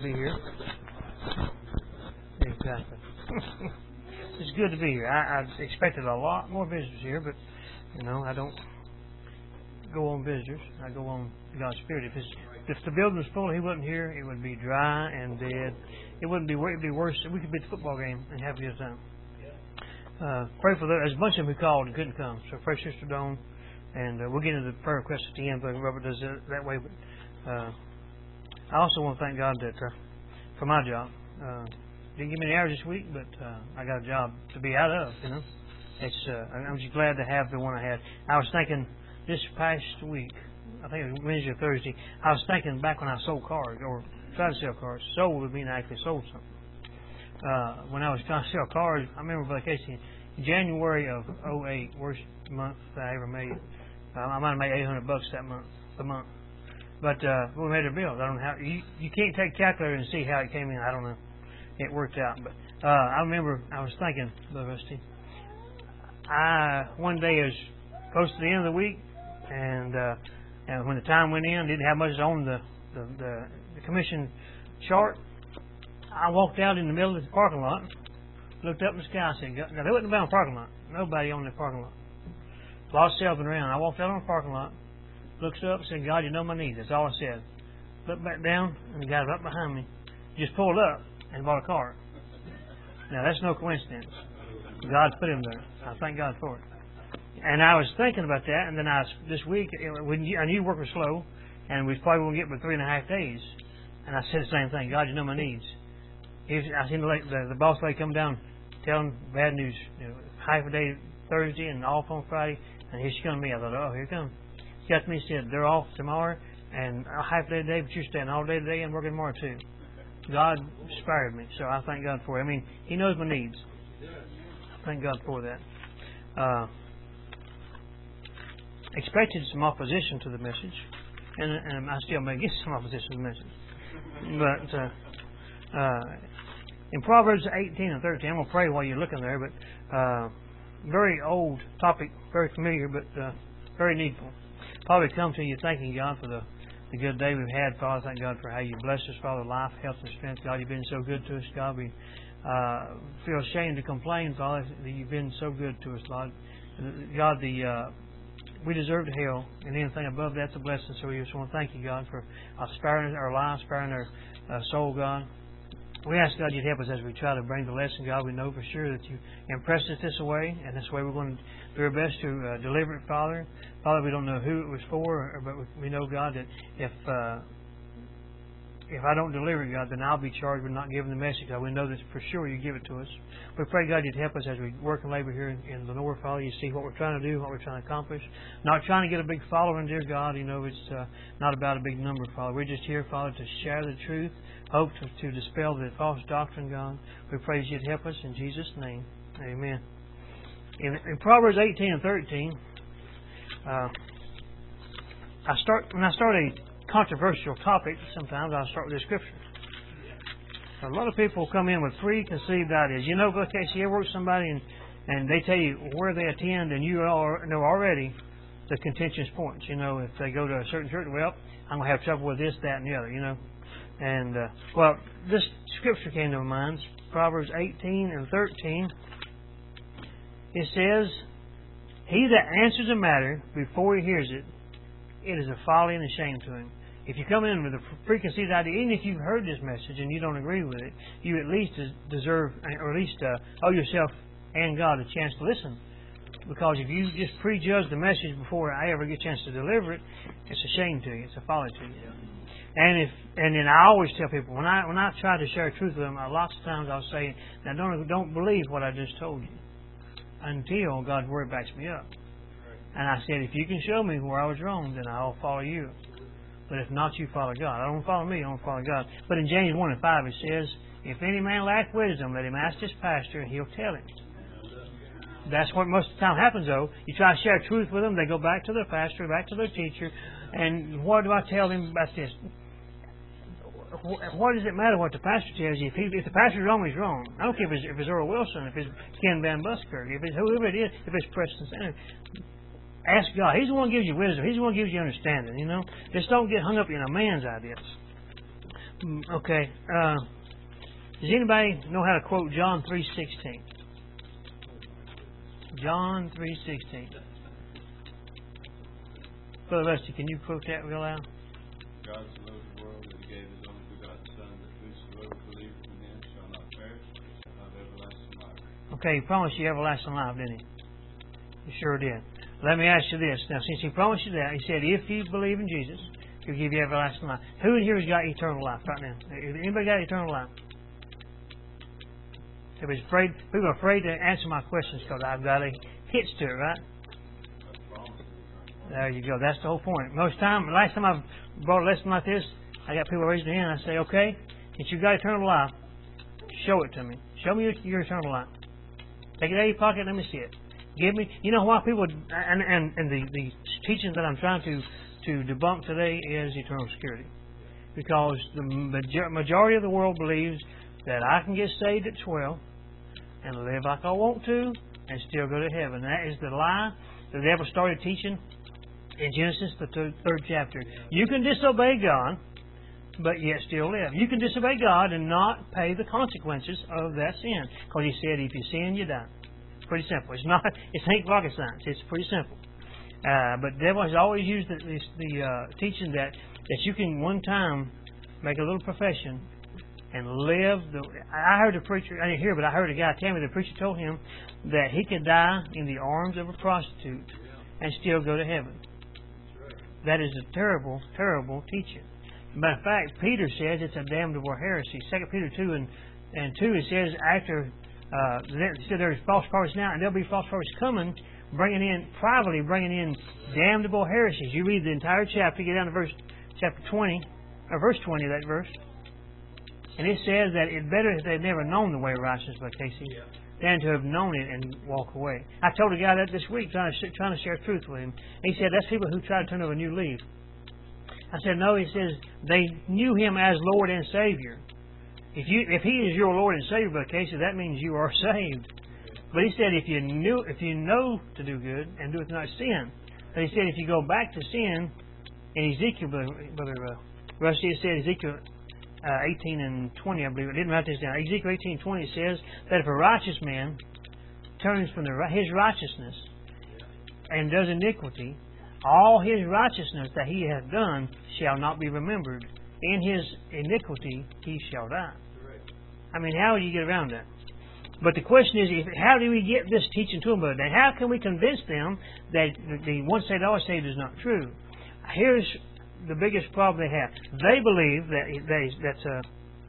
be here. Exactly. It's good to be here. I expected a lot more visitors here, but I don't go on visitors. I go on God's Spirit. If the building was full and He wasn't here, it would be dry and dead. It wouldn't be. It'd be worse. We could be at the football game and have a good time. Pray for those. There's a bunch of them who called and couldn't come. So pray, Sister Dawn, and we'll get into the prayer request at the end. But Robert does it that way. But I also want to thank God that for my job. Didn't give me any hours this week, but I got a job to be out of. It's. I'm just glad to have the one I had. I was thinking this past week, I think it was Wednesday or Thursday, I was thinking back when I sold cars or tried to sell cars. Sold would mean I actually sold something. When I was trying to sell cars, I remember vacationing January of 2008, worst month that I ever made. I might have made $800 that month, a month. But we made our bills. I don't know how you can't take a calculator and see how it came in. I don't know. It worked out. But I remember I was thinking, Brother Rusty, one day it was close to the end of the week, and when the time went in, didn't have much on the commission chart. I walked out in the middle of the parking lot, looked up in the sky, and said, now there wasn't a parking lot. Nobody on the parking lot. Lost selling around. I walked out on the parking lot, looked up and said, God, you know my needs. That's all I said. Looked back down, and the guy right behind me just pulled up and bought a car. Now, that's no coincidence. God put him there. I thank God for it. And I was thinking about that, and then this week, I knew work was slow, and we probably won't get but 3.5 days. And I said the same thing. God, you know my needs. I seen the boss lady come down, telling bad news. Half a day Thursday and off on Friday, and here she come to me. I thought, oh, here it comes. She got to me and said, they're off tomorrow, and half a day today, but you're staying all day today and working tomorrow too. God spared me, so I thank God for it. I mean, He knows my needs. Thank God for that. Expected some opposition to the message, and I still may get some opposition to the message. But in Proverbs 18 and 13, I'm going to pray while you're looking there, but very old topic, very familiar, but very needful. Probably come to you thanking God for the good day we've had, Father. Thank God for how you blessed us, Father, life, health, and strength. God, you've been so good to us, God. We feel ashamed to complain, Father, that you've been so good to us, Lord. God, we deserve hell, and anything above that's a blessing. So we just want to thank you, God, for sparing our lives, sparing our soul, God. We ask, God, you'd help us as we try to bring the lesson, God. We know for sure that you impressed us this way, and this way we're going to do our best to deliver it, Father. Father, we don't know who it was for, but we know, God, that if I don't deliver it, God, then I'll be charged with not giving the message. God, we know that for sure you give it to us. We pray, God, you'd help us as we work and labor here in the North, Father. You see what we're trying to do, what we're trying to accomplish. Not trying to get a big following, dear God. You know, it's not about a big number, Father. We're just here, Father, to share the truth, hope to dispel the false doctrine, God. We pray that you'd help us in Jesus' name. Amen. In Proverbs 18 and 13, when I start a controversial topic, sometimes I'll start with the scripture. A lot of people come in with preconceived ideas. You know, Brother Casey, you ever work with somebody and they tell you where they attend, and you know already the contentious points. You know, if they go to a certain church, well, I'm going to have trouble with this, that, and the other, you know. And, this scripture came to my mind, Proverbs 18 and 13. It says, he that answers a matter before he hears it, it is a folly and a shame to him. If you come in with a preconceived idea, even if you've heard this message and you don't agree with it, you at least deserve, or at least owe yourself and God a chance to listen. Because if you just prejudge the message before I ever get a chance to deliver it, it's a shame to you. It's a folly to you. And then I always tell people, when I try to share truth with them, lots of times I'll say, now don't believe what I just told you until God's Word backs me up. And I said, if you can show me where I was wrong, then I'll follow you. But if not, you follow God. I don't follow me, I don't follow God. But in James 1 and 5 it says, if any man lack wisdom, let him ask his pastor, and he'll tell him. That's what most of the time happens, though. You try to share truth with them, they go back to their pastor, back to their teacher, and what do I tell them about this? What does it matter what the pastor tells you? If the pastor's wrong, he's wrong. I don't care if it's Earl Wilson, if it's Ken Van Buskirk, if it's whoever it is, if it's Preston Center. Ask God. He's the one who gives you wisdom. He's the one who gives you understanding, you know. Just don't get hung up in a man's ideas. Okay. Does anybody know how to quote John 3:16? John 3:16. Brother Rusty, can you quote that real loud? God so loved the world that He gave His only begotten Son, that whosoever believeth in Him shall not perish, but have everlasting life. Okay, He promised you everlasting life, didn't He? He sure did. Let me ask you this. Now, since He promised you that, He said, if you believe in Jesus, He'll give you everlasting life. Who in here has got eternal life right now? Anybody got eternal life? Everybody's afraid. People are afraid to answer my questions because I've got a hitch to it, right? There you go. That's the whole point. Last time I've brought a lesson like this, I got people raising their hand. I say, okay, since you've got eternal life, show it to me. Show me your eternal life. Take it out of your pocket. Let me see it. Give me. You know why people and the teaching that I'm trying to debunk today is eternal security, because the majority of the world believes that I can get saved at 12 and live like I want to and still go to heaven. That is the lie the devil started teaching in Genesis, the third chapter. You can disobey God, but yet still live. You can disobey God and not pay the consequences of that sin, because He said, if you sin, you die. It's pretty simple. It ain't rocket science. It's pretty simple. But the devil has always used the teaching that you can one time make a little profession and live. I heard a preacher, I didn't hear, but I heard a guy tell me the preacher told him that he could die in the arms of a prostitute and still go to heaven. That is a terrible, terrible teaching. Matter of fact, Peter says it's a damnable heresy. 2 Peter 2 and 2, it says after there's false prophets now, and there'll be false prophets coming, privately bringing in damnable heresies. You read the entire chapter, get down to verse 20 of that verse, and it says that it's better if they've never known the way of righteousness, by Casey, than to have known it and walk away. I told a guy that this week, trying to share truth with him. He said, that's people who try to turn over a new leaf. I said, no, he says, they knew Him as Lord and Savior. If He is your Lord and Savior, by Casey, that means you are saved. But he said, if you know to do good and do it not sin. But he said, if you go back to sin, in Ezekiel, Brother Rusty, it said Ezekiel 18 and 20, I believe. I didn't write this down. Ezekiel 18:20 says that if a righteous man turns from his righteousness and does iniquity, all his righteousness that he hath done shall not be remembered. In his iniquity he shall die. I mean, how do you get around that? But the question is, how do we get this teaching to them? But how can we convince them that the once saved, always saved is not true? Here's the biggest problem they have. They believe that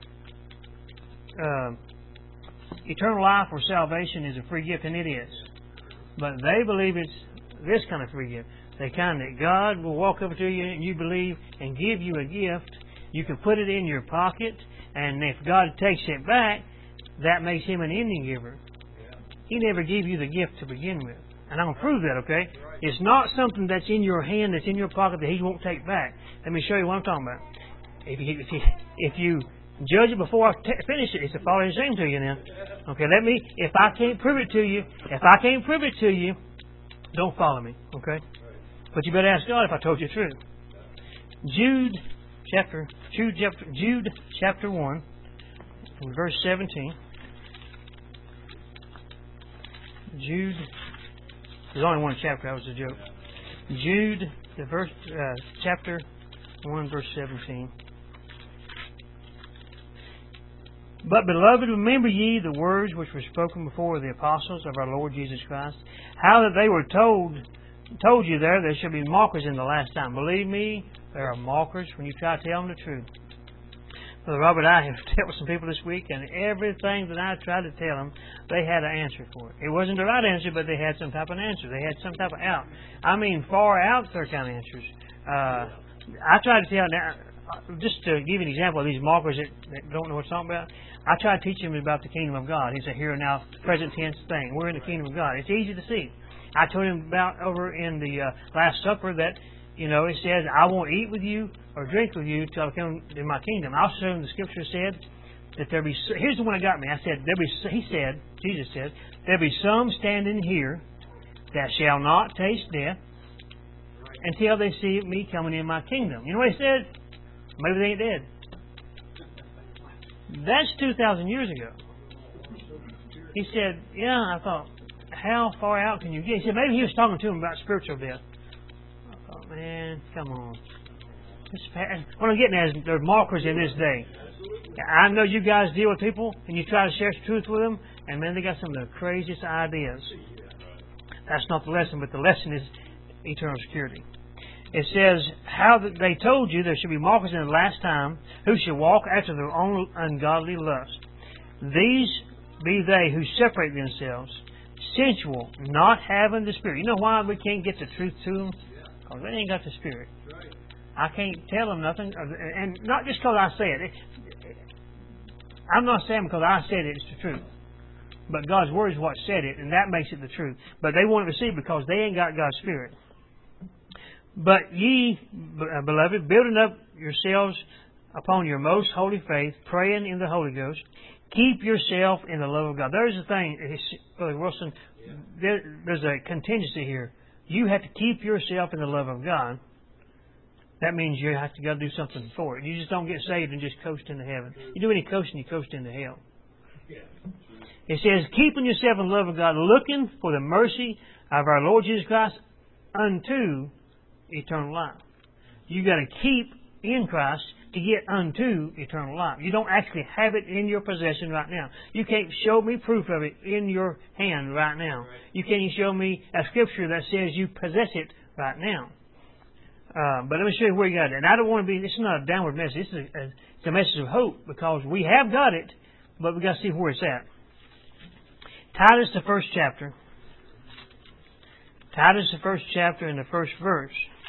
eternal life or salvation is a free gift, and it is. But they believe it's this kind of free gift. The kind that God will walk over to you and you believe and give you a gift. You can put it in your pocket, and if God takes it back, that makes Him an ending giver. He never gave you the gift to begin with. And I'm going to prove that, okay? It's not something that's in your hand, that's in your pocket, that He won't take back. Let me show you what I'm talking about. If you judge it before I finish it, it's a falling shame to you now. Okay, if I can't prove it to you, don't follow me, okay? But you better ask God if I told you the truth. Jude chapter 1, verse 17. Jude, there's only one chapter, that was a joke. Jude, chapter 1, verse 17. But, beloved, remember ye the words which were spoken before the apostles of our Lord Jesus Christ, how that they were told you there shall be mockers in the last time. Believe me, there are mockers when you try to tell them the truth. Brother Robert, I have dealt with some people this week, and everything that I tried to tell them, they had an answer for it. It wasn't the right answer, but they had some type of answer. They had some type of out. I mean, far out there kind of answers. I tried to tell now, just to give you an example of these mockers that don't know what I'm talking about. I tried to teach them about the kingdom of God. He said, here and now, present tense thing. We're in the kingdom of God. It's easy to see. I told him about over in the Last Supper that, it says, I won't eat with you or drink with you till I come in my kingdom. I also told him the Scripture said that there be. Here's the one that got me. I said, Jesus said, there be some standing here that shall not taste death until they see me coming in my kingdom. You know what he said? Maybe they ain't dead. That's 2,000 years ago. He said, yeah, I thought, how far out can you get? He said, maybe he was talking to him about spiritual death. I thought, man, come on. What I'm getting at is there are markers in this day. I know you guys deal with people and you try to share the truth with them, and man, they got some of the craziest ideas. That's not the lesson, but the lesson is eternal security. It says, how they told you there should be markers in the last time who should walk after their own ungodly lust. These be they who separate themselves, sensual, not having the Spirit. You know why we can't get the truth to them? Because they ain't got the Spirit. I can't tell them nothing, and not just because I say it. I'm not saying because I said it, it's the truth. But God's Word is what said it, and that makes it the truth. But they won't receive it because they ain't got God's Spirit. But ye, beloved, building up yourselves upon your most holy faith, praying in the Holy Ghost, keep yourself in the love of God. There's the thing, Brother Wilson, there's a contingency here. You have to keep yourself in the love of God. That means you have to go do something for it. You just don't get saved and just coast into heaven. You do any coasting, you coast into hell. It says, keeping yourself in the love of God, looking for the mercy of our Lord Jesus Christ unto eternal life. You got to keep in Christ to get unto eternal life. You don't actually have it in your possession right now. You can't show me proof of it in your hand right now. You can't even show me a scripture that says you possess it right now. But let me show you where you got it. And I don't want to be, this is not a downward message. It's a message of hope because we have got it, but we've got to see where it's at. Titus, the first chapter. Titus, the first chapter and the first verse.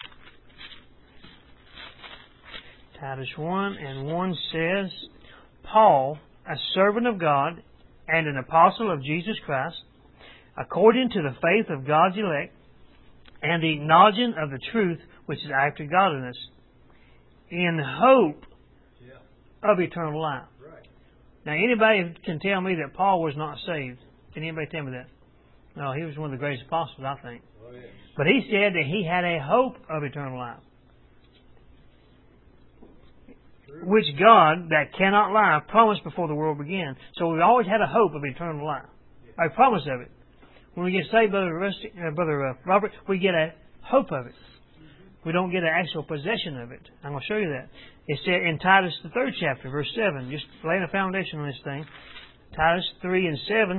Titus 1:1 says, Paul, a servant of God and an apostle of Jesus Christ, according to the faith of God's elect, and the acknowledging of the truth which is after godliness, in hope of eternal life. Now, anybody can tell me that Paul was not saved. Can anybody tell me that? No, he was one of the greatest apostles, I think. But he said that he had a hope of eternal life, which God, that cannot lie, promised before the world began. So we've always had a hope of eternal life. A promise of it. When we get saved, Brother Robert, we get a hope of it. We don't get an actual possession of it. I'm going to show you that. It said in Titus, the 3rd chapter, verse 7, just laying a foundation on this thing. Titus 3:7,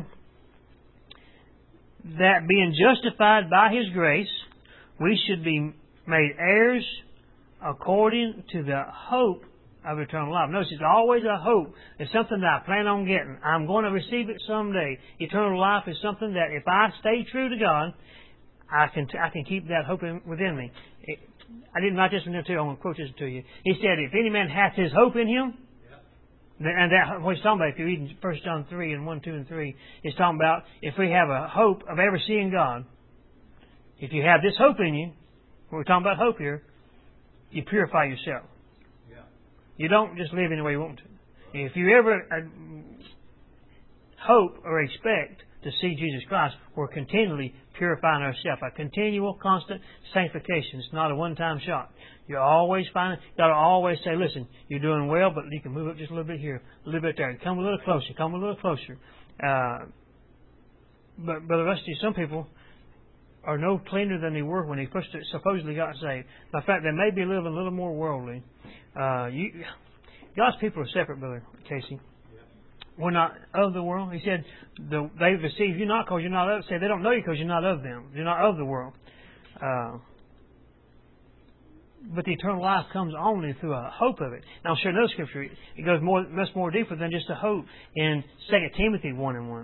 that being justified by His grace, we should be made heirs according to the hope of eternal life. Notice it's always a hope. It's something that I plan on getting. I'm going to receive it someday. Eternal life is something that if I stay true to God, I can keep that hope within me. I didn't write this one down too. I'm going to quote this to you. He said, if any man hath his hope in him, and that what he's talking about, if you read 1 John 3:1, 2, and 3, he's talking about if we have a hope of ever seeing God, if you have this hope in you, we're talking about hope here, you purify yourself. You don't just live any way you want to. If you ever hope or expect to see Jesus Christ, we're continually purifying ourselves. A continual, constant sanctification. It's not a one-time shot. You're always finding, got to always say, listen, you're doing well, but you can move up just a little bit here, a little bit there. Come a little closer, come a little closer. But Brother Rusty, some people are no cleaner than they were when they first supposedly got saved. In fact, they may be living a little more worldly. God's people are separate, Brother Casey. We're not of the world. He said, they receive you not because you're not of. Say they don't know you because you're not of them. You're not of the world. But the eternal life comes only through a hope of it. Now, I'll share another scripture. It goes much more deeper than just a hope in 2 Timothy 1:1.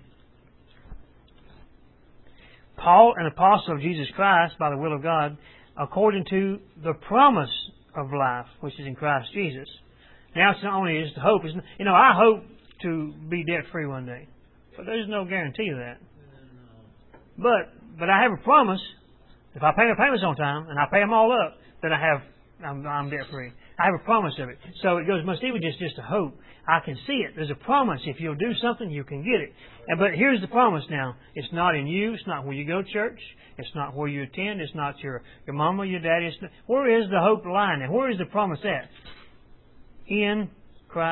Paul, an apostle of Jesus Christ by the will of God, according to the promise of life, which is in Christ Jesus. Now, it's not only just a hope. I hope to be debt-free one day. But there's no guarantee of that. But I have a promise. If I pay my payments on time, and I pay them all up, then I'm debt-free. I have a promise of it. So it goes much deeper than just a hope. I can see it. There's a promise. If you'll do something, you can get it. But here's the promise now. It's not in you. It's not where you go to church. It's not where you attend. It's not your mama, your daddy. Where is the hope lying? And where is the promise at? In Christ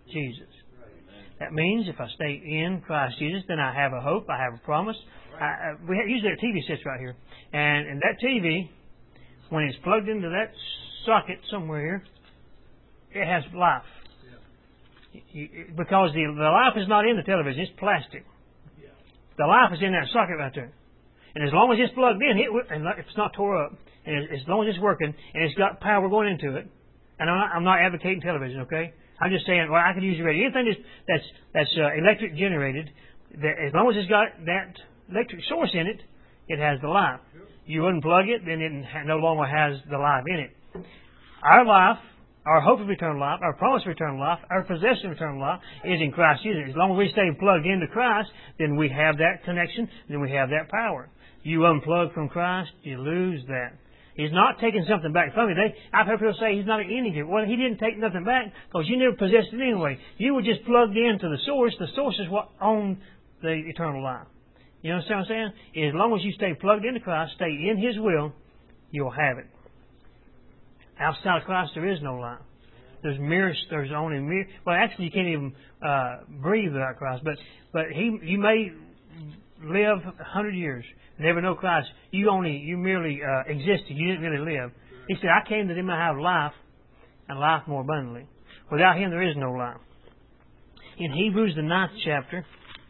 Jesus. That means if I stay in Christ Jesus, then I have a hope, I have a promise. Usually a TV sits right here. And that TV, when it's plugged into that socket somewhere here, it has life. Because the life is not in the television, it's plastic. The life is in that socket right there. And as long as it's plugged in, and if it's not tore up, and as long as it's working, and it's got power going into it, and I'm not advocating television, okay? I'm just saying, well, I could use your radio. Anything that's electric generated, as long as it's got that electric source in it, it has the life. You unplug it, then it no longer has the life in it. Our life, our hope of eternal life, our promise of eternal life, our possession of eternal life is in Christ Jesus. As long as we stay plugged into Christ, then we have that connection, then we have that power. You unplug from Christ, you lose that. He's not taking something back from you. I've heard people say He's not an enemy. Well, He didn't take nothing back because you never possessed it anyway. You were just plugged into the source. The source is what owned the eternal life. You understand what I'm saying? As long as you stay plugged into Christ, stay in His will, you'll have it. Outside of Christ, there is no life. There's only mere. Well, actually, you can't even breathe without Christ. But you may live 100 years, never know Christ. You merely existed. You didn't really live. He said, "I came that they might have life, and life more abundantly." Without Him, there is no life. In Hebrews, the 9th chapter,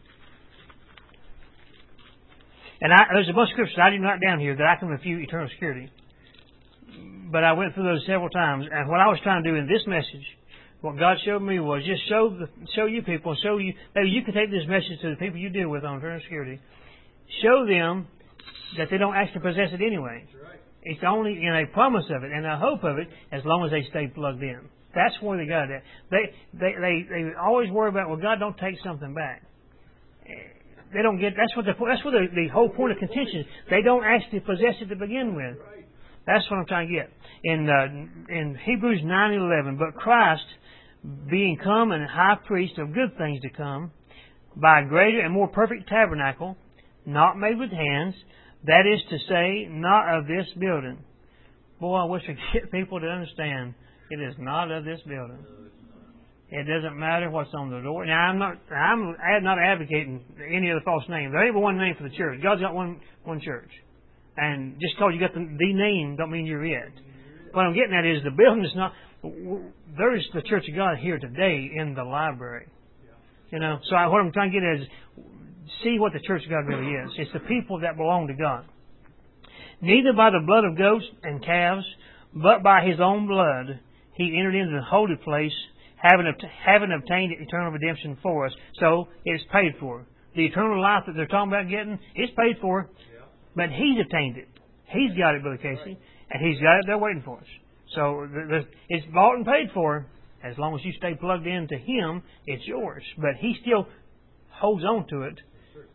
and there's a bunch of scriptures I didn't write down here that I can refute eternal security. But I went through those several times, and what I was trying to do in this message, what God showed me was just show you people, and show you, maybe you can take this message to the people you deal with on eternal security. Show them that they don't actually possess it anyway. It's only in a promise of it and a hope of it as long as they stay plugged in. That's where they got it. They always worry about, well, God don't take something back. They don't get. That's what the whole point of contention is. They don't actually possess it to begin with. That's what I'm trying to get. In Hebrews 9:11, but Christ, being come and high priest of good things to come, by a greater and more perfect tabernacle, not made with hands, that is to say, not of this building. Boy, I wish I could get people to understand it is not of this building. It doesn't matter what's on the door. Now, I'm not advocating any of the false names. There ain't but one name for the church. God's got one church. And just because you got the name don't mean you're it. What I'm getting at is the building is not. There is the Church of God here today in the library. You know, so what I'm trying to get at is see what the Church of God really is. It's the people that belong to God. Neither by the blood of goats and calves, but by His own blood, He entered into the holy place, having obtained eternal redemption for us. So it's paid for. The eternal life that they're talking about getting, it's paid for. But He's obtained it. He's got it, Brother Casey. And He's got it there waiting for us. So it's bought and paid for. As long as you stay plugged into Him, it's yours. But He still holds on to it.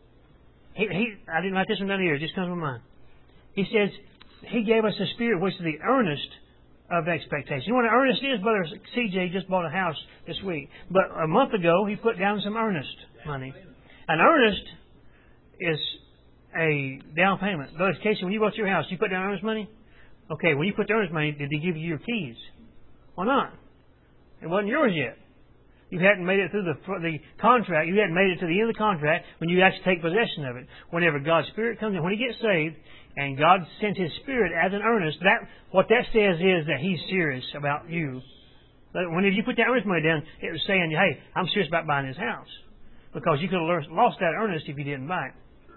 I didn't write this one down here. It just comes to mind. He says, He gave us a spirit which is the earnest of expectation. You know what an earnest is? Brother CJ just bought a house this week. But a month ago, he put down some earnest money. An earnest is a down payment. Brother Casey, when you bought your house, you put down earnest money? Okay, when you put the earnest money, did He give you your keys? Why not? It wasn't yours yet. You hadn't made it through the contract. You hadn't made it to the end of the contract when you actually take possession of it. Whenever God's Spirit comes in, when you get saved, and God sent His Spirit as an earnest, what that says is that He's serious about you. But whenever you put that earnest money down, it was saying, hey, I'm serious about buying this house. Because you could have lost that earnest if you didn't buy it.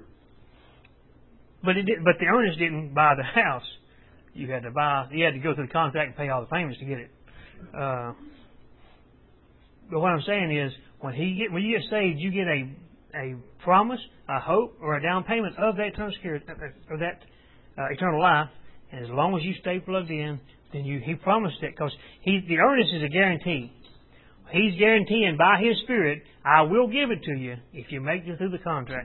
But the earnest didn't buy the house. You had to go through the contract and pay all the payments to get it. But what I'm saying is, when you get saved, you get a promise, a hope, or a down payment of that eternal security, or that eternal life. And as long as you stay plugged in, then He promised it, because the earnest is a guarantee. He's guaranteeing by His Spirit, I will give it to you if you make it through the contract.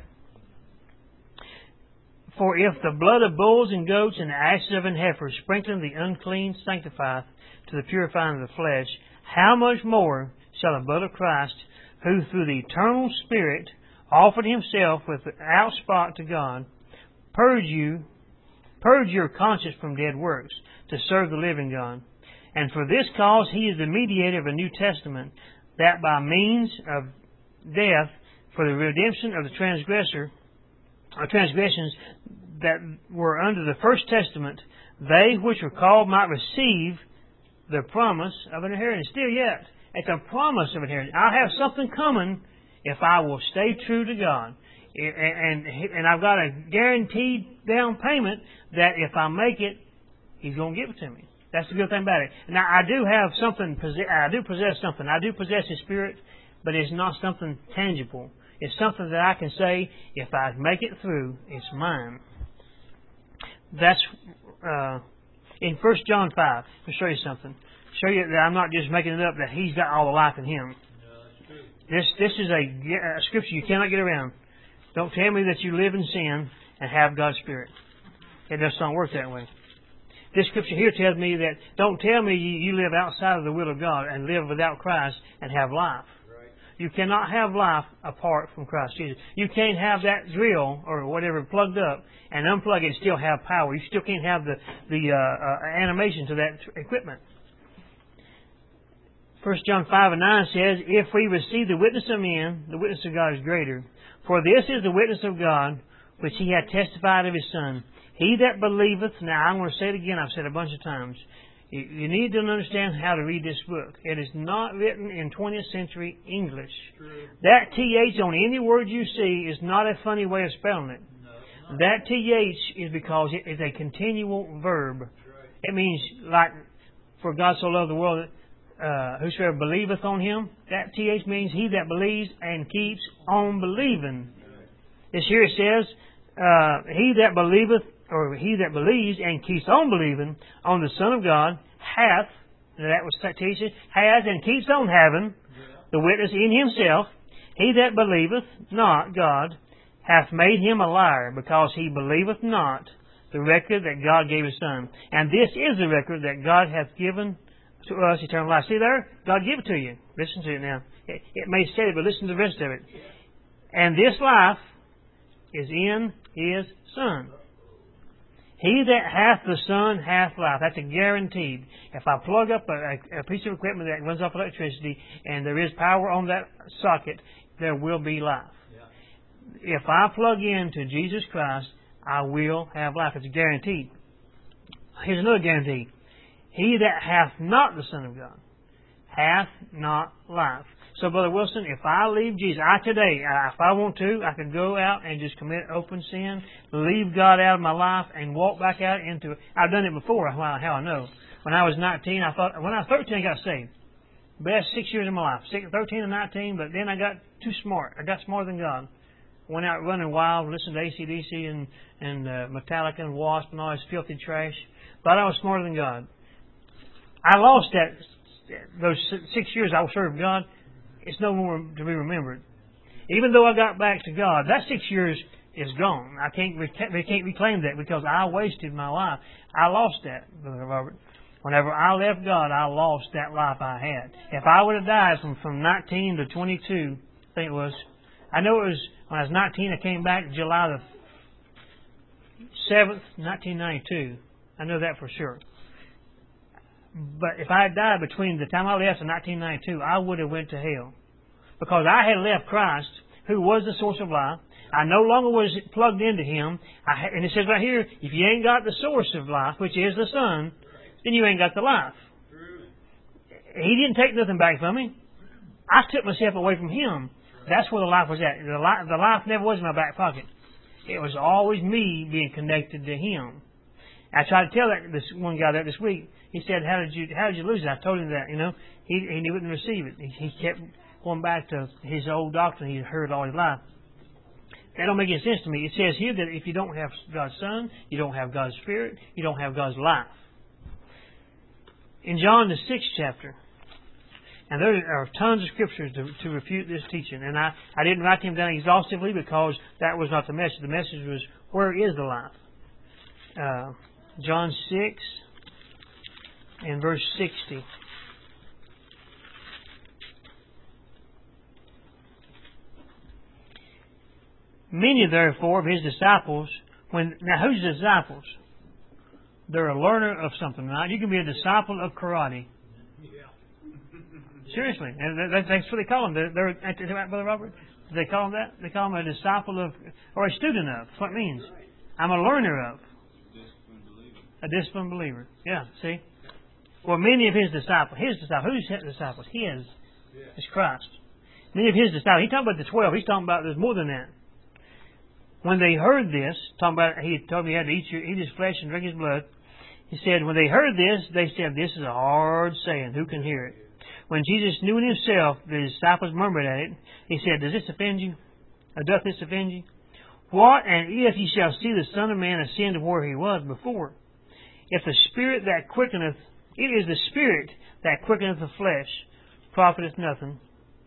For if the blood of bulls and goats and the ashes of an heifer, sprinkling the unclean, sanctifieth to the purifying of the flesh, how much more shall the blood of Christ, who through the eternal Spirit offered Himself without spot to God, purge your conscience from dead works, to serve the living God. And for this cause He is the mediator of a new testament, that by means of death for the redemption of the transgressions that were under the first testament, they which were called might receive the promise of an inheritance. Still yet, it's a promise of inheritance. I'll have something coming if I will stay true to God. And I've got a guaranteed down payment that if I make it, He's going to give it to me. That's the good thing about it. Now, I do have something, I do possess something. I do possess His Spirit, but it's not something tangible. It's something that I can say, if I make it through, it's mine. That's in 1 John 5. I'll show you something. Show you that I'm not just making it up, that He's got all the life in Him. This is a scripture you cannot get around. Don't tell me that you live in sin and have God's Spirit. It just don't work that way. This scripture here tells me that don't tell me you live outside of the will of God and live without Christ and have life. Right. You cannot have life apart from Christ Jesus. You can't have that drill or whatever plugged up and unplug it and still have power. You still can't have the animation to that equipment. 1 John 5 and 9 says, if we receive the witness of men, the witness of God is greater. For this is the witness of God, which He hath testified of His Son. He that believeth, now I'm going to say it again, I've said it a bunch of times. You need to understand how to read this book. It is not written in 20th century English. True. That TH on any word you see is not a funny way of spelling it. No, that TH is because it is a continual verb. Right. It means, like, for God so loved the world, whosoever believeth on Him, that TH means he that believes and keeps on believing. This here it says, he that believeth, or he that believes and keeps on believing on the Son of God hath, that was teaching, has and keeps on having the witness in himself. He that believeth not God hath made him a liar, because he believeth not the record that God gave His Son. And this is the record that God hath given to us, eternal life. See there? God give it to you. Listen to it now. It may say it, but listen to the rest of it. And this life is in His Son. He that hath the Son hath life. That's a guaranteed. If I plug up a piece of equipment that runs off electricity and there is power on that socket, there will be life. Yeah. If I plug into Jesus Christ, I will have life. It's guaranteed. Here's another guarantee. He that hath not the Son of God hath not life. So, Brother Wilson, if I leave Jesus, today, if I want to, I could go out and just commit open sin, leave God out of my life, and walk back out into it. I've done it before, how I know. When I was 19, when I was 13, I got saved. Best 6 years of my life. 13 and 19, but then I got too smart. I got smarter than God. Went out running wild, listened to AC/DC and Metallica and Wasp and all this filthy trash. Thought I was smarter than God. I lost those 6 years I served God. It's no more to be remembered. Even though I got back to God, that 6 years is gone. I can't reclaim that because I wasted my life. I lost that, Brother Robert. Whenever I left God, I lost that life I had. If I would have died from 19 to 22, I think it was. I know it was when I was 19. I came back July the 7th, 1992. I know that for sure. But if I had died between the time I left and 1992, I would have went to hell. Because I had left Christ, who was the source of life. I no longer was plugged into Him. And it says right here, if you ain't got the source of life, which is the Son, then you ain't got the life. He didn't take nothing back from me. I took myself away from Him. That's where the life was at. The life never was in my back pocket. It was always me being connected to Him. I tried to tell this one guy that this week. He said, "How did you lose it?" I told him that. He wouldn't receive it. He kept going back to his old doctrine he heard all his life. That don't make any sense to me. It says here that if you don't have God's Son, you don't have God's Spirit, you don't have God's life. In John the 6th chapter, and there are tons of scriptures to refute this teaching, and I didn't write them down exhaustively because that was not the message. The message was, where is the life? John 6 and verse 60. Many, therefore, of His disciples, now who's disciples? They're a learner of something, right? You can be a disciple of karate. Seriously. And that's what they call them. They're Brother Robert? They call them that? They call them a disciple of, or a student of. That's what it means. I'm a learner of. A disciplined believer. Yeah, see? Well, many of His disciples. Who's His disciples? His. It's Christ. Many of His disciples. He's talking about the 12. He's talking about there's more than that. When they heard this, talking about, He told me He had to eat His flesh and drink His blood. He said, when they heard this, they said, this is a hard saying. Who can hear it? When Jesus knew in Himself, the disciples murmured at it. He said, does this offend you? Or doth this offend you? What and if ye shall see the Son of Man ascend to where He was before? If the Spirit that quickeneth, it is the Spirit that quickeneth the flesh, profiteth nothing.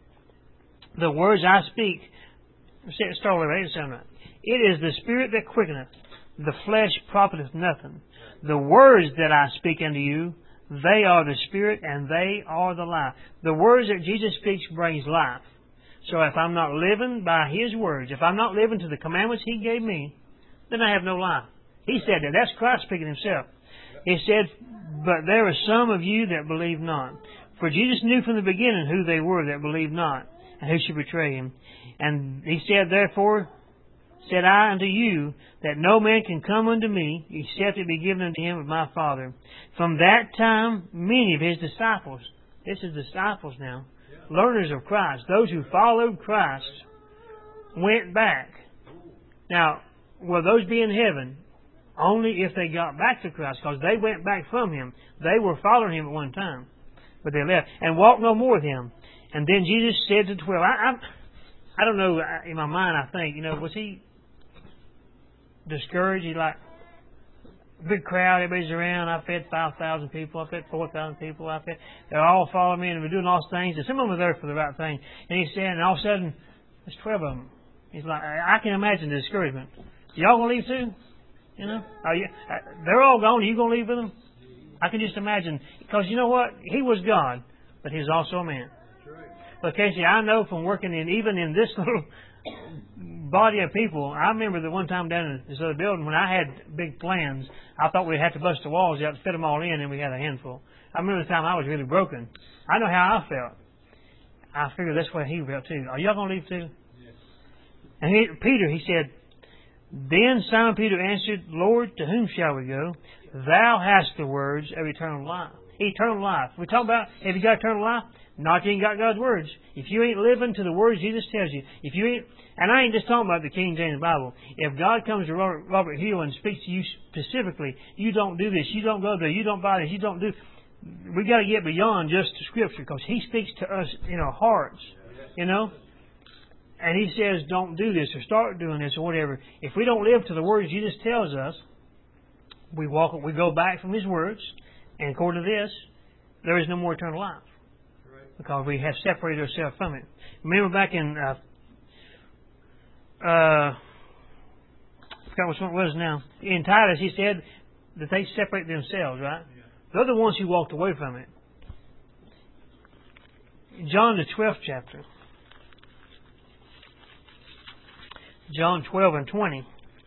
The words I speak, start over, I didn't sound right. It is the Spirit that quickeneth, the flesh profiteth nothing. The words that I speak unto you, they are the Spirit and they are the life. The words that Jesus speaks brings life. So if I'm not living by His words, if I'm not living to the commandments He gave me, then I have no life. He said that. That's Christ speaking Himself. He said, but there are some of you that believe not. For Jesus knew from the beginning who they were that believed not, and who should betray Him. And He said, therefore, said I unto you, that no man can come unto me, except it be given unto him of my Father. From that time, many of His disciples, this is disciples now, learners of Christ, those who followed Christ, went back. Now, will those be in heaven? Only if they got back to Christ, because they went back from Him. They were following Him at one time, but they left, and walked no more with Him. And then Jesus said to the 12, I don't know, in my mind I think, was He discouraged? He's like, big crowd, everybody's around. I fed 5,000 people. I fed 4,000 people. They're all following me and we're doing all these things. And some of them were there for the right thing. And He said, and all of a sudden, there's 12 of them. He's like, I can imagine the discouragement. Y'all gonna leave too? They're all gone. Are you gonna leave with them? I can just imagine, because you know what? He was God, but He was also a man. But Casey, I know from working even in this little body of people, I remember the one time down in this other building when I had big plans, I thought we'd have to bust the walls out to fit them all in, and we had a handful. I remember the time I was really broken. I know how I felt. I figured that's what he felt too. Are y'all going to leave too? Yes. And Peter, he said, then Simon Peter answered, Lord, to whom shall we go? Thou hast the words of eternal life. Eternal life. We talk about, have you got eternal life? Not if you ain't got God's words. If you ain't living to the words Jesus tells you, if you ain't, and I ain't just talking about the King James Bible. If God comes to Robert Hill and speaks to you specifically, you don't do this, you don't go there, you don't buy this, you don't do. We got to get beyond just the Scripture, because He speaks to us in our hearts, And He says, don't do this or start doing this or whatever. If we don't live to the words Jesus tells us, we go back from His words, and according to this, there is no more eternal life. Because we have separated ourselves from it. Remember back in, I forgot which one it was now. In Titus, he said that they separate themselves, right? Yeah. They're the ones who walked away from it. John, the 12th chapter. John 12 and 20.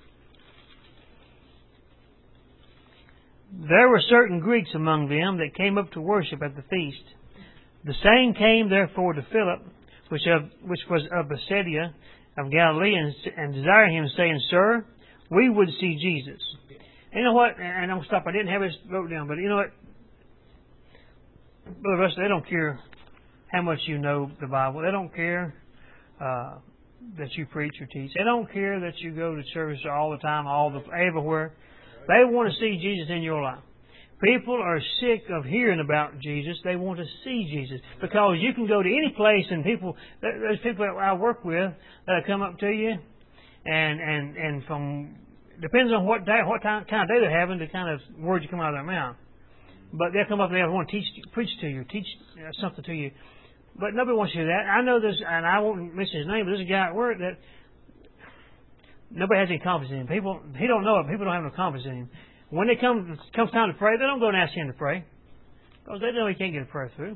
There were certain Greeks among them that came up to worship at the feast. The same came therefore to Philip, which was of Bethsaida of Galilee, and desired him, saying, Sir, we would see Jesus. And you know what? And I'm going to stop. I didn't have this wrote down, but you know what? Brother Russell, they don't care how much you know the Bible. They don't care that you preach or teach. They don't care that you go to church all the time, everywhere. They want to see Jesus in your life. People are sick of hearing about Jesus. They want to see Jesus. Because you can go to any place and there's people that I work with that come up to you and from, depends on what kind of day they're having, the kind of words that come out of their mouth. But they'll come up and they'll want to preach to you, teach something to you. But nobody wants to hear that. I know this, and I won't mention his name, but there's a guy at work that nobody has any confidence in him. He don't know it. People don't have no confidence in him. When it comes time to pray, they don't go and ask him to pray, because they know he can't get a prayer through.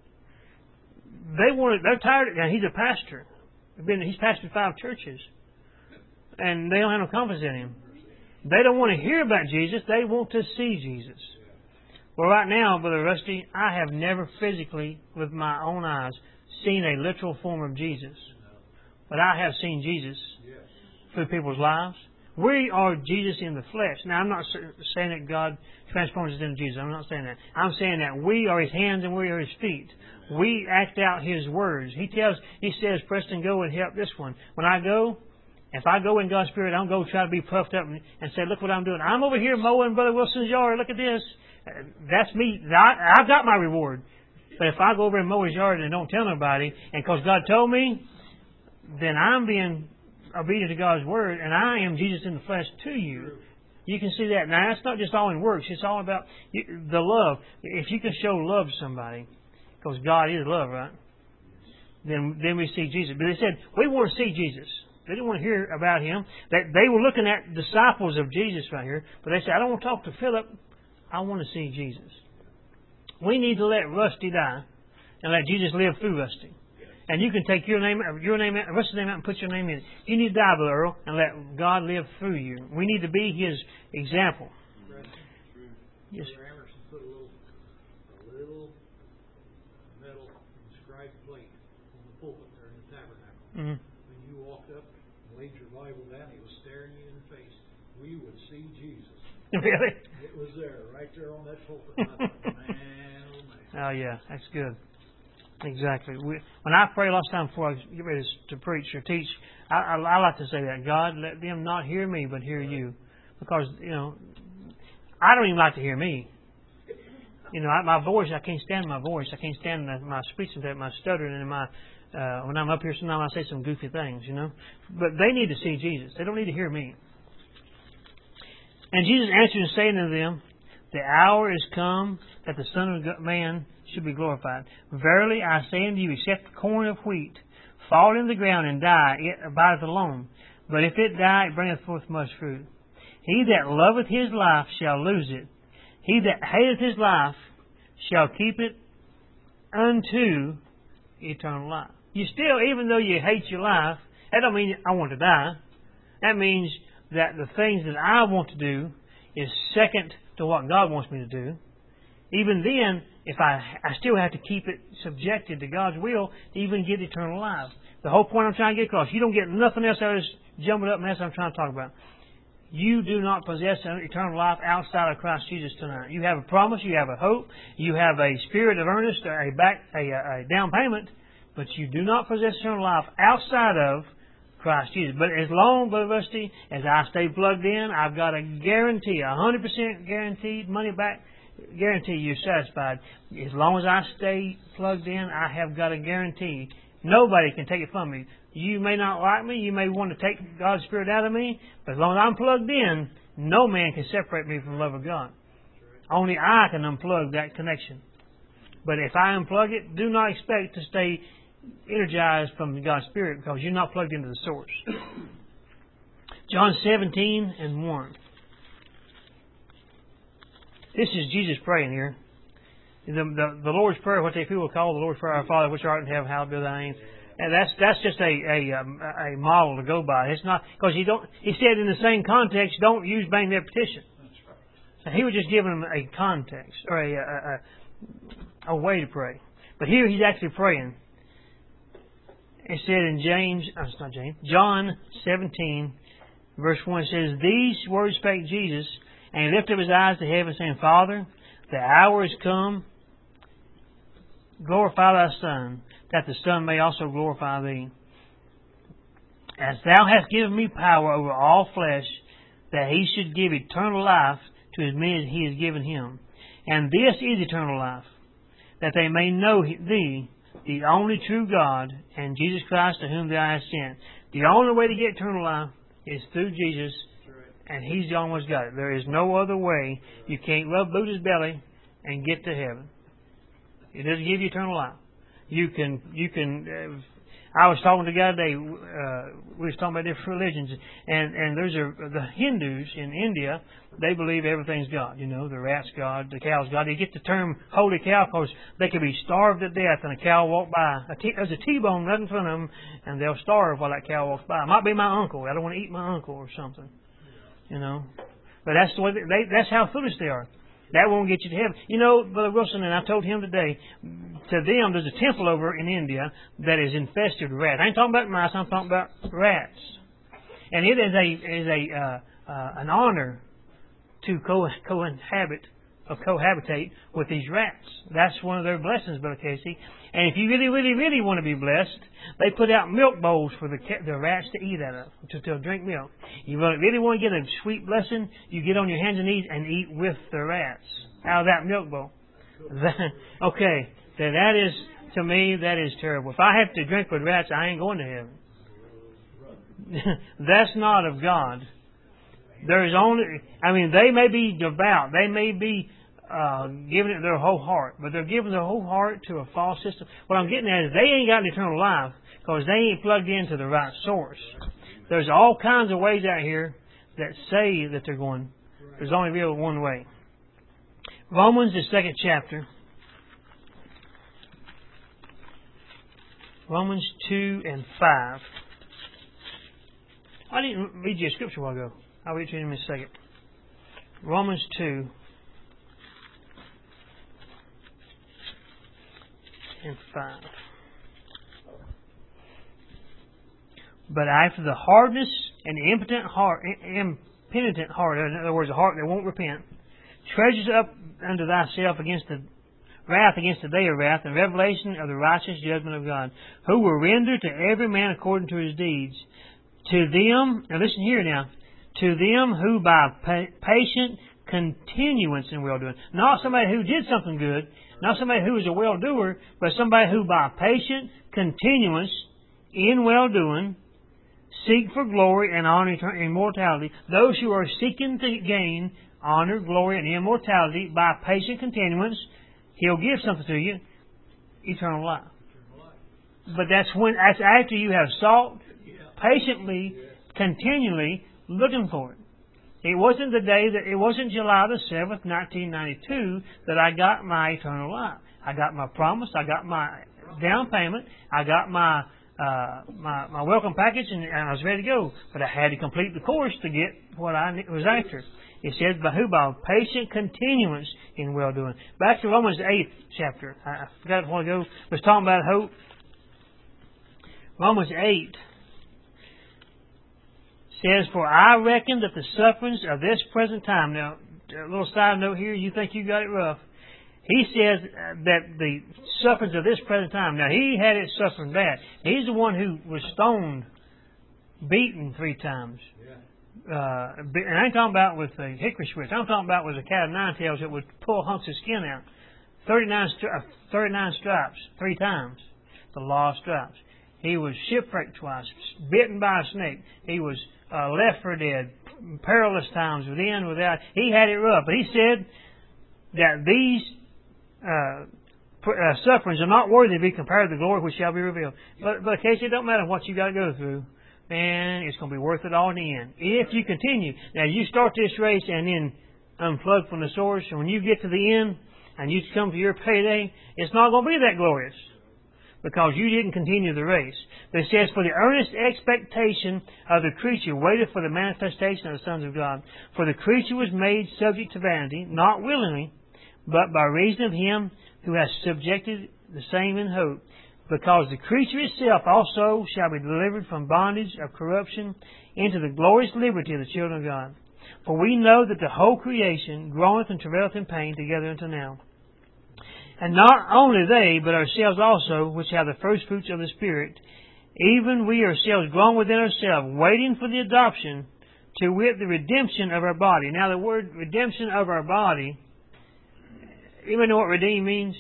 They're tired. And he's a pastor. He's pastored 5 churches, and they don't have no confidence in him. They don't want to hear about Jesus. They want to see Jesus. Well, right now, Brother Rusty, I have never physically, with my own eyes, seen a literal form of Jesus. But I have seen Jesus through people's lives. We are Jesus in the flesh. Now, I'm not saying that God transforms us into Jesus. I'm not saying that. I'm saying that we are His hands and we are His feet. We act out His words. He says, Preston, go and help this one. When I go, if I go in God's Spirit, I don't go try to be puffed up and say, look what I'm doing. I'm over here mowing Brother Wilson's yard. Look at this. That's me. I've got my reward. But if I go over and mow his yard and don't tell nobody, and because God told me, then I'm being obedient to God's Word, and I am Jesus in the flesh to you. You can see that. Now, that's not just all in works. It's all about the love. If you can show love to somebody, because God is love, right? Then we see Jesus. But they said, we want to see Jesus. They didn't want to hear about Him. They were looking at disciples of Jesus right here, but they said, I don't want to talk to Philip. I want to see Jesus. We need to let Rusty die and let Jesus live through Rusty. And you can take Rusty's name out and put your name in it. You need to die, Brother Earl, and let God live through you. We need to be His example. Yes. Brother Emerson put a little metal inscribed plate on the pulpit there in the tabernacle. Mm-hmm. When you walked up and laid your Bible down, He was staring you in the face. We would see Jesus. Really? It was there, right there on that pulpit. I thought, man, oh man. Oh, yeah, that's good. Exactly. When I pray last time before I get ready to preach or teach, I like to say that, God, let them not hear me, but hear you. Because, I don't even like to hear me. My voice, I can't stand my voice. I can't stand my speech and my stuttering and my, when I'm up here, sometimes I say some goofy things, But they need to see Jesus. They don't need to hear me. And Jesus answered and saying to them, the hour is come that the Son of Man should be glorified. Verily I say unto you, except the corn of wheat fall in the ground and die, it abideth alone. But if it die, it bringeth forth much fruit. He that loveth his life shall lose it. He that hateth his life shall keep it unto eternal life. You still, even though you hate your life, that don't mean I want to die. That means that the things that I want to do is second to what God wants me to do. Even then, if I still have to keep it subjected to God's will to even get eternal life. The whole point I'm trying to get across, you don't get nothing else out of this jumbled up mess I'm trying to talk about. You do not possess eternal life outside of Christ Jesus tonight. You have a promise, you have a hope, you have a spirit of earnest, a down payment, but you do not possess eternal life outside of Christ Jesus. But as long, Brother Rusty, as I stay plugged in, I've got a guarantee, 100% guaranteed money back guarantee you're satisfied. As long as I stay plugged in, I have got a guarantee. Nobody can take it from me. You may not like me, you may want to take God's Spirit out of me, but as long as I'm plugged in, no man can separate me from the love of God. Only I can unplug that connection. But if I unplug it, do not expect to stay energized from God's Spirit because you're not plugged into the source. John 17:1. This is Jesus praying here. The Lord's Prayer, what they people call the Lord's Prayer, Our Father which art in heaven, hallowed be thy name. And that's just a model to go by. It's not because he said in the same context, don't use vain repetition. So he was just giving them a context or a way to pray. But here he's actually praying. It said in John 17, verse 1, it says, these words spake Jesus, and he lifted up his eyes to heaven, saying, Father, the hour is come, glorify thy Son, that the Son may also glorify thee. As thou hast given me power over all flesh, that he should give eternal life to as many as he has given him. And this is eternal life, that they may know thee, the only true God, and Jesus Christ, to whom thou hast sent. The only way to get eternal life is through Jesus, and He's the only one who's got it. There is no other way. You can't rub Buddha's belly and get to heaven. It doesn't give you eternal life. You can. I was talking to a guy today. We was talking about different religions, and there's the Hindus in India. They believe everything's God. The rat's God, the cow's God. They get the term holy cow because they could be starved to death and a cow walk by. There's a T-bone right in front of them, and they'll starve while that cow walks by. It might be my uncle. I don't want to eat my uncle or something. But that's the way that's how foolish they are. That won't get you to heaven. You know, Brother Wilson, and I told him today, to them, there's a temple over in India that is infested with rats. I ain't talking about mice, I'm talking about rats. And it is an honor to cohabitate with these rats. That's one of their blessings, Brother Casey. And if you really, really, really want to be blessed, they put out milk bowls for the rats to eat out of, to drink milk. You really want to get a sweet blessing, you get on your hands and knees and eat with the rats out of that milk bowl. Okay, then that is, to me, that is terrible. If I have to drink with rats, I ain't going to heaven. That's not of God. There is only, they may be devout, they may be giving it their whole heart, but they're giving their whole heart to a false system. What I'm getting at is they ain't got an eternal life because they ain't plugged into the right source. There's all kinds of ways out here that say that they're going. There's only real one way. Romans, the 2nd chapter. Romans 2 and 5. I didn't read you a scripture a while ago. I'll read it to you in a second. Romans 2 and 5. But after the hardness and the impenitent heart, in other words, a heart that won't repent, treasures up unto thyself against the wrath against the day of wrath and revelation of the righteous judgment of God, who will render to every man according to his deeds. To them, now listen here now, to them who by patient continuance in well-doing, not somebody who did something good, not somebody who is a well-doer, but somebody who by patient continuance in well-doing seek for glory and honor and immortality. Those who are seeking to gain honor, glory, and immortality by patient continuance, He'll give something to you, eternal life. But that's after you have sought patiently, continually looking for it. It wasn't it wasn't July the 7th, 1992 that I got my eternal life. I got my promise, I got my down payment, I got my welcome package, and I was ready to go. But I had to complete the course to get what I was after. It says, by patient continuance in well-doing. Back to Romans 8th chapter. I forgot a while ago. I was talking about hope. Romans 8 says, for I reckon that the sufferings of this present time. Now, a little side note here. You think you got it rough. He says that the sufferings of this present time. Now, he had it suffering bad. He's the one who was stoned, beaten 3 times. And I ain't talking about with a hickory switch. I'm talking about with a cat of nine tails that would pull hunks of skin out. 39 stripes, 3 times. The law of stripes. He was shipwrecked twice, bitten by a snake. He was left for dead, perilous times, within, without. He had it rough. But he said that these sufferings are not worthy to be compared to the glory which shall be revealed. But Casey, it don't matter what you got to go through. Man, it's going to be worth it all in the end. If you continue. Now, you start this race and then unplug from the source, and when you get to the end and you come to your payday, it's not going to be that glorious because you didn't continue the race. But it says, for the earnest expectation of the creature waited for the manifestation of the sons of God. For the creature was made subject to vanity, not willingly, but by reason of Him who has subjected the same in hope. Because the creature itself also shall be delivered from bondage of corruption into the glorious liberty of the children of God. For we know that the whole creation groaneth and travaileth in pain together until now. And not only they, but ourselves also, which have the first fruits of the Spirit, even we ourselves groan within ourselves, waiting for the adoption, to wit, the redemption of our body. Now, the word redemption of our body, you know what redeem means?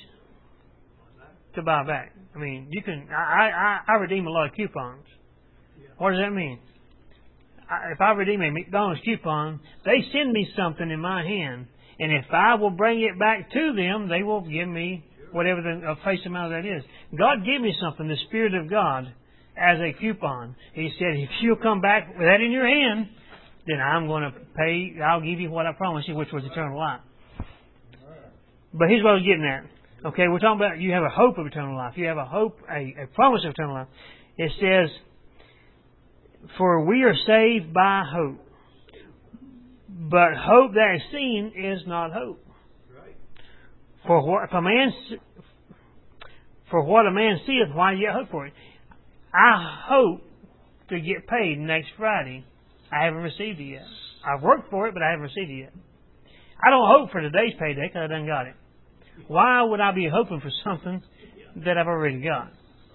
To buy back. I mean, you can. I redeem a lot of coupons. What does that mean? If I redeem a McDonald's coupon, they send me something in my hand, and if I will bring it back to them, they will give me whatever the face amount of that is. God gave me something, the Spirit of God, as a coupon. He said, if you'll come back with that in your hand, then I'm going to pay. I'll give you what I promised you, which was eternal life. But here's what I was getting at. Okay, we're talking about you have a hope of eternal life. You have a hope, a promise of eternal life. It says, for we are saved by hope. But hope that is seen is not hope. For what a man seeth, why yet hope for it? I hope to get paid next Friday. I haven't received it yet. I've worked for it, but I haven't received it yet. I don't hope for today's payday because I done got it. Why would I be hoping for something that I've already got?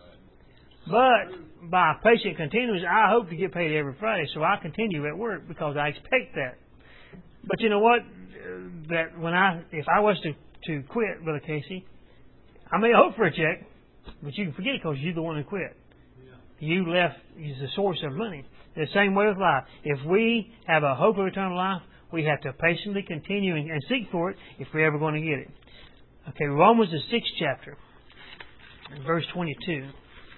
But by patient continuance, I hope to get paid every Friday, so I continue at work because I expect that. But you know what? That if I was to quit, Brother Casey, I may hope for a check, but you can forget it because you're the one who quit. You left is the source of money. The same way with life. If we have a hope of eternal life, we have to patiently continue and seek for it if we're ever going to get it. Okay, Romans the 6th chapter, verse 22.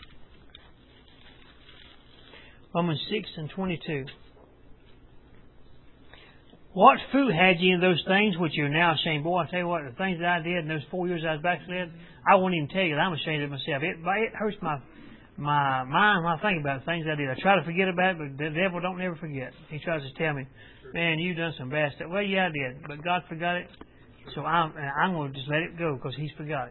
Romans 6 and 22. What fruit had ye in those things which you're now ashamed? Boy, I tell you what, the things that I did in those 4 years I was backslid, I won't even tell you that I'm ashamed of myself. It hurts my mind when I think about the things I did. I try to forget about it, but the devil don't never forget. He tries to tell me, man, you done some bad stuff. Well, yeah, I did, but God forgot it, so I'm going to just let it go because He's forgot it.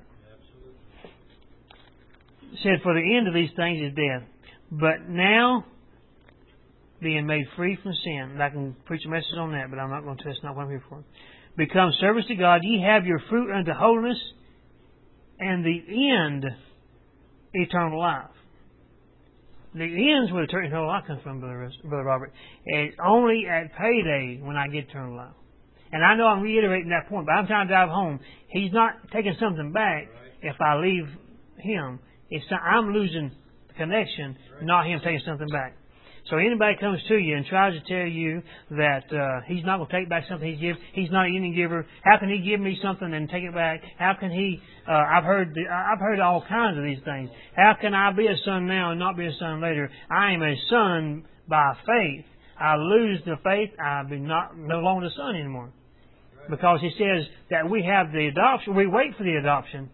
It said, for the end of these things is death. But now, being made free from sin, and I can preach a message on that, but I'm not going to. That's not what I'm here for. Become servants to God. Ye have your fruit unto holiness, and the end, eternal life. The end's where eternal life comes from, Brother Robert. It's only at payday when I get eternal life. And I know I'm reiterating that point, but I'm trying to drive home. He's not taking something back if I leave Him. I'm losing the connection, not Him taking something back. So anybody comes to you and tries to tell you that He's not going to take back something He's not any giver. How can He give me something and take it back? How can He? I've heard all kinds of these things. How can I be a son now and not be a son later? I am a son by faith. I lose the faith. I be no longer a son anymore, because He says that we have the adoption. We wait for the adoption.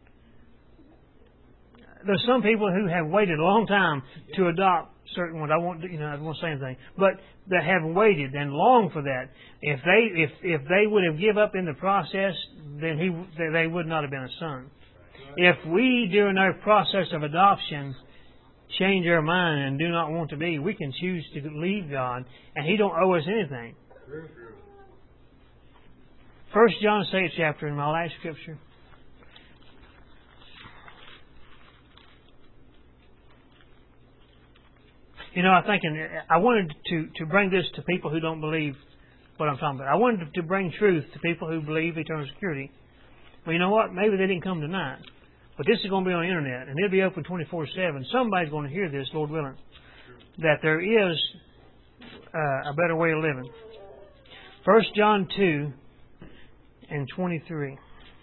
There's some people who have waited a long time to adopt certain ones. I won't say anything, but that have waited and longed for that. If they would have give up in the process, then they would not have been a son. If we, during our process of adoption, change our mind and do not want to be, we can choose to leave God, and He don't owe us anything. 1 John 6th chapter, in my last scripture. You know, I wanted to bring this to people who don't believe what I'm talking about. I wanted to bring truth to people who believe eternal security. Well, you know what? Maybe they didn't come tonight. But this is going to be on the internet, and it'll be open 24/7. Somebody's going to hear this, Lord willing, that there is a better way of living. 1 John 2 and 23.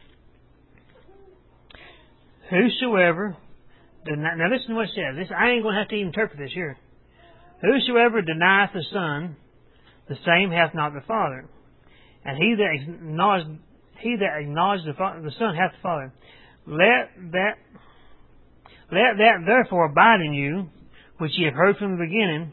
Whosoever, now listen to what it says. I ain't going to have to even interpret this here. Whosoever denieth the Son, the same hath not the Father. And he that acknowledges the Son hath the Father. Let that therefore abide in you, which ye have heard from the beginning.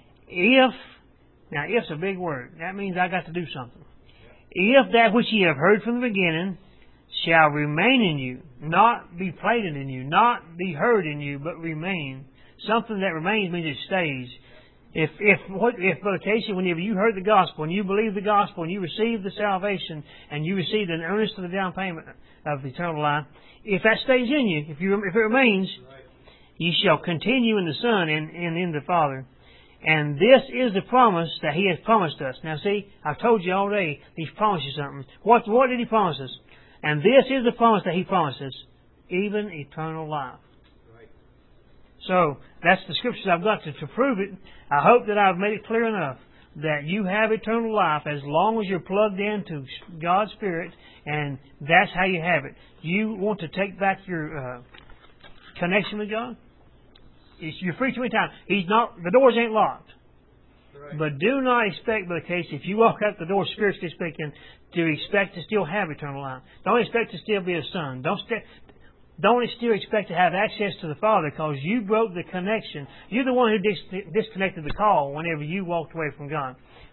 Now if's a big word. That means I got to do something. If that which ye have heard from the beginning shall remain in you, not be planted in you, not be heard in you, but remain. Something that remains means it stays. If Brother Casey, whenever you heard the gospel and you believed the gospel and you received the salvation and you received an earnest of the down payment of the eternal life, if that stays in you, if it remains, ye shall continue in the Son and in the Father. And this is the promise that He has promised us. Now see, I've told you all day, He's promised you something. What did He promise us? And this is the promise that He promised us, even eternal life. So, that's the scriptures I've got to prove it. I hope that I've made it clear enough that you have eternal life as long as you're plugged into God's Spirit, and that's how you have it. You want to take back your connection with God? You're free to any time. The doors ain't locked. Right. But do not expect, Brother Casey, if you walk out the door, spiritually speaking, to expect to still have eternal life. Don't expect to still be a son. Don't still expect to have access to the Father, because you broke the connection. You're the one who disconnected the call whenever you walked away from God.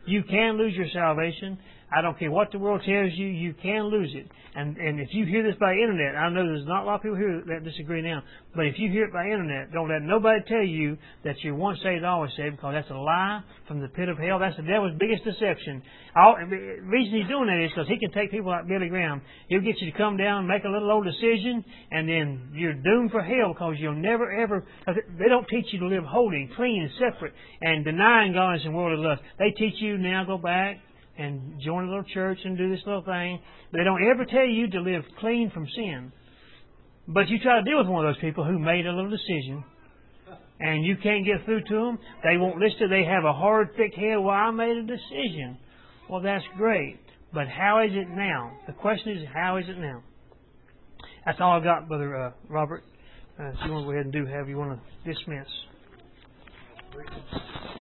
You can lose your salvation. I don't care what the world tells you, you can lose it. And if you hear this by internet, I know there's not a lot of people here that disagree now, but if you hear it by internet, don't let nobody tell you that you're once saved, always saved, because that's a lie from the pit of hell. That's the devil's biggest deception. The reason he's doing that is because he can take people like Billy Graham. He'll get you to come down and make a little old decision, and then you're doomed for hell because you'll never ever, they don't teach you to live holy and clean and separate and denying godliness and worldly lust. They teach you now go back and join a little church and do this little thing. They don't ever tell you to live clean from sin. But you try to deal with one of those people who made a little decision, and you can't get through to them. They won't listen. They have a hard, thick head. Well, I made a decision. Well, that's great. But how is it now? The question is, how is it now? That's all I got, Brother Robert. If you want to go ahead and do however you want to dismiss.